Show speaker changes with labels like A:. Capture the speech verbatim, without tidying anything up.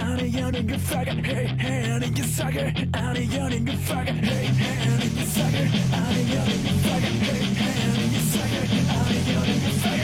A: Han är jag ingen faggot, hey, hey, han är ingen sucker. Han är jag ingen faggot, hey, hey, han är ingen sucker. Han är jag ingen faggot, hey, hey, han är ingen sucker. Han är jag ingen faggot.